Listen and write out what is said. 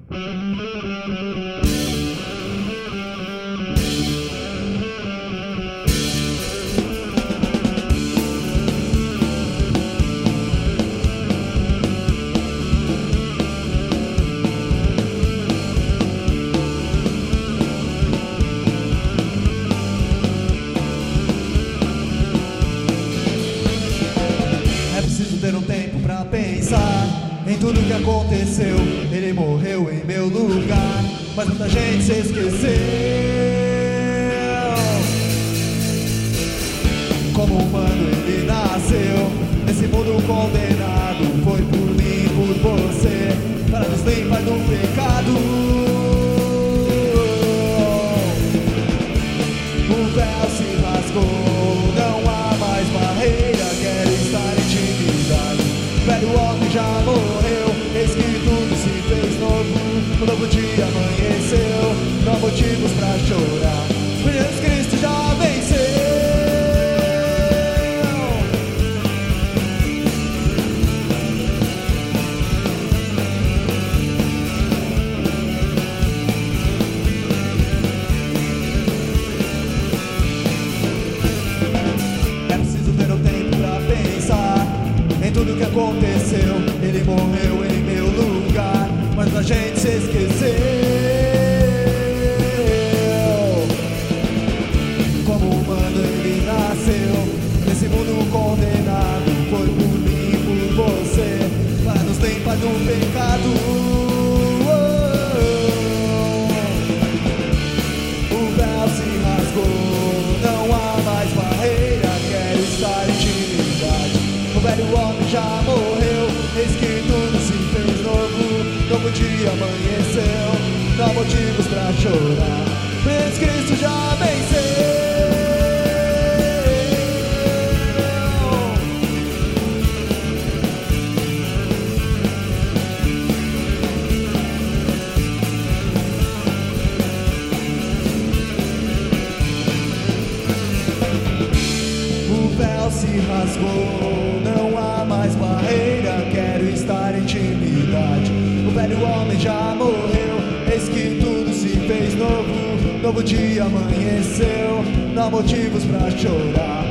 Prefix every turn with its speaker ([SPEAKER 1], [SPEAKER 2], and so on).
[SPEAKER 1] Ter um tempo pra pensar em tudo que aconteceu. Ele morreu em meu lugar, mas muita gente se esqueceu. Como humano ele nasceu nesse mundo condenado. Foi por mim, por você, para nos limpar do pecado. O véu se rasgou, não há mais barreira. Quero estar em ti. Velho homem já morreu, eis que tudo se fez novo. Um novo dia amanheceu, não há motivos pra chorar. Jesus Cristo já venceu. É preciso ter o tempo pra pensar em tudo que aconteceu. Ele morreu em meu lugar, mas a gente se esqueceu. Como humano ele nasceu nesse mundo condenado. Foi por mim e por você, para nos limpar do pecado. O véu se rasgou, não há mais barreira. Quero estar em intimidade. O velho homem já morreu, eis que tudo se fez novo. Novo dia amanheceu, não há motivos pra chorar. Jesus Cristo já venceu. O véu se rasgou, não há mais barreira. Quero estar em intimidade. O velho homem já morreu, eis que tudo se fez novo. Novo dia amanheceu, não há motivos pra chorar.